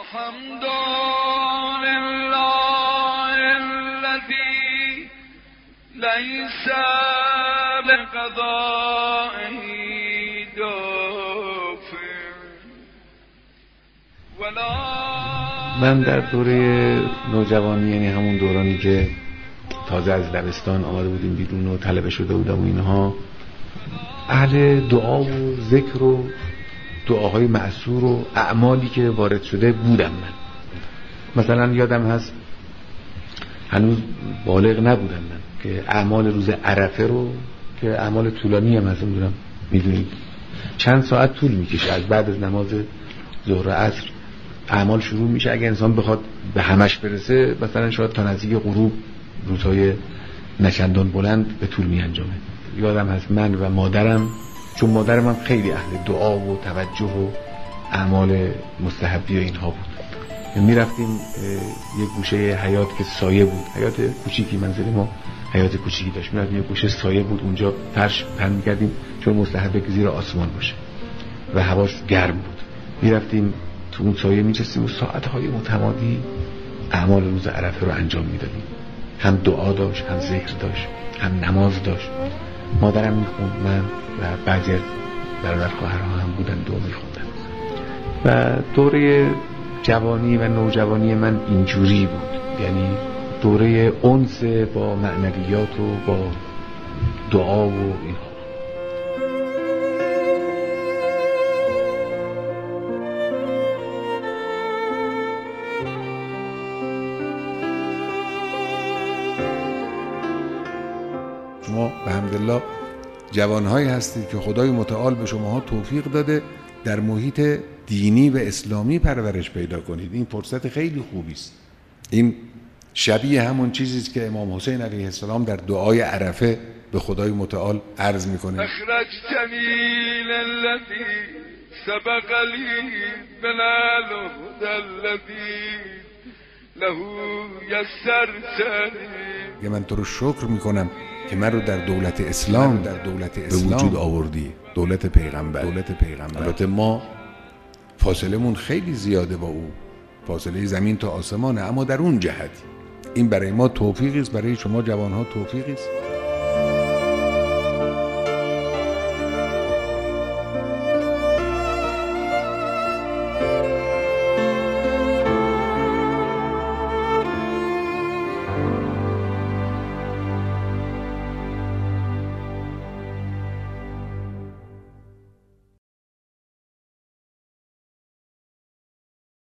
الحمد لله الذي ليس لقضائه دافع من در دوره نوجوانی، یعنی همون دورانی که تازه از دبستان آمده بودیم بیرون و طلبه شده بودم و اینها، اهل دعا و ذکر و دعاهای مأثور و اعمالی که وارد شده بودم. من مثلا یادم هست هنوز بالغ نبودم من که اعمال روز عرفه رو که اعمال طولانی هم هست، میدونید چند ساعت طول میکشه. از بعد از نماز ظهر و عصر اعمال شروع میشه. اگه انسان بخواد به همش برسه مثلا شاید تا نزدیک غروب روزهای نچندان بلند به طول می انجامه. یادم هست من و مادرم، چون مادرم هم خیلی اهل دعا و توجه و اعمال مستحبی و اینها بود، می رفتیم یک گوشه حیاط که سایه بود، حیاط کوچیکی، منزل ما حیاط کوچیکی داشت، می رفتیم یک گوشه سایه بود، اونجا فرش پهن می کردیم چون مستحبه که زیر آسمان باشه و هواش گرم بود. می رفتیم تو اون سایه می نشستیم و ساعتهای متمادی اعمال روز عرفه رو انجام می دادیم. هم دعا داشت، هم ذکر داشت، هم نماز داشت. مادرم میخوند، من و بعضی از برادر خواهرها هم بودن دعا میخوندن. و دوره جوانی و نوجوانی من اینجوری بود، یعنی دوره انس با معنویات و با دعا و اینها. شما به حمدالله جوانهایی هستید که خدای متعال به شماها توفیق داده در محیط دینی و اسلامی پرورش پیدا کنید. این فرصت خیلی خوبی است. این شبیه همون چیزی است که امام حسین علیه السلام در دعای عرفه به خدای متعال عرض میکنه: اخرجتنی للذی سبق لی من الهدى الذی له یسرتنی. من تو رو شکر میکنم که من رو در دولت اسلام به وجود آوردی، دولت پیغمبر. البته ما فاصلمون خیلی زیاده با او، فاصله زمین تا آسمانه، اما در اون جهت این برای ما توفیقی است، برای شما جوانها توفیقی است.